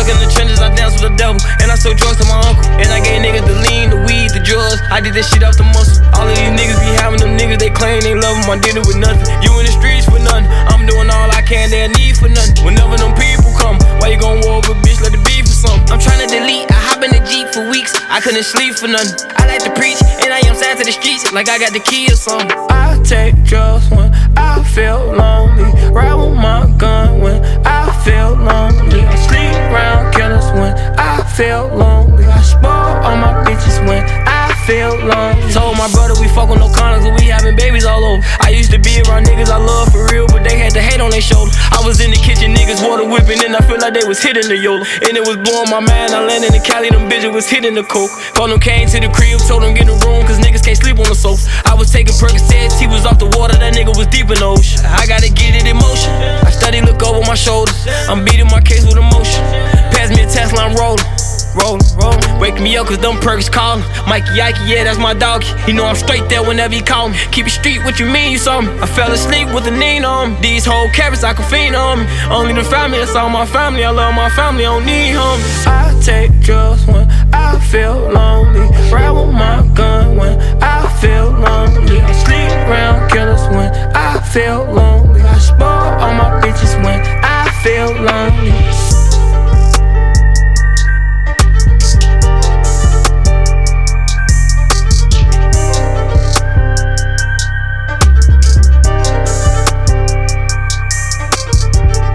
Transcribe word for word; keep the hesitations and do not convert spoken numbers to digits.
Stuck in the trenches, I dance with the devil. And I sold drugs to my uncle. And I gave niggas the lean, the weed, the drugs. I did this shit off the muscle. All of these niggas be having them niggas, they claim they love them. I did it with nothing. You in the streets for nothing. I'm doing all I can, they need for nothing. Whenever them people come, why you gon' war with a bitch, let it be for something. I'm tryna delete, I hop in the Jeep for weeks. I couldn't sleep for nothing. I like to preach, and I am sad to the streets, like I got the key or something. I take drugs when I feel lonely. Ride with my gun when I feel lonely. I sleep around killers when I feel lonely. I spoil all my bitches when I feel lonely. Told my brother we fuck with no condoms and we having babies all over. I used to be around niggas I love for real, but they had the hate on their shoulder. I was in the kitchen, niggas water whipping, and I feel like they was hitting the Yola. And it was blowing my mind, I landed in Cali, them bitches was hitting the coke. Called them, came to the crib, told them get in the room, cause niggas can't sleep on the sofa. I was taking Percocets, he was off the water, that nigga was deep in the ocean. I gotta get it in motion, I steady look over my shoulders. I'm beating my case with emotion. Pass me a Tesla, I'm rolling. Rollin', rollin', wake me up cause them perks callin'. Mikey Ike, yeah, that's my dog. He know I'm straight there whenever he call me. Keep it street, what you mean, you saw me? I fell asleep with the knee on me. These whole carrots, I can fiend on me. Only the family, that's all my family. I love my family, I don't need homies. I take drugs when I feel lonely. Ride with my gun when I feel lonely. I sleep around killers when I feel lonely. I spoil all my bitches when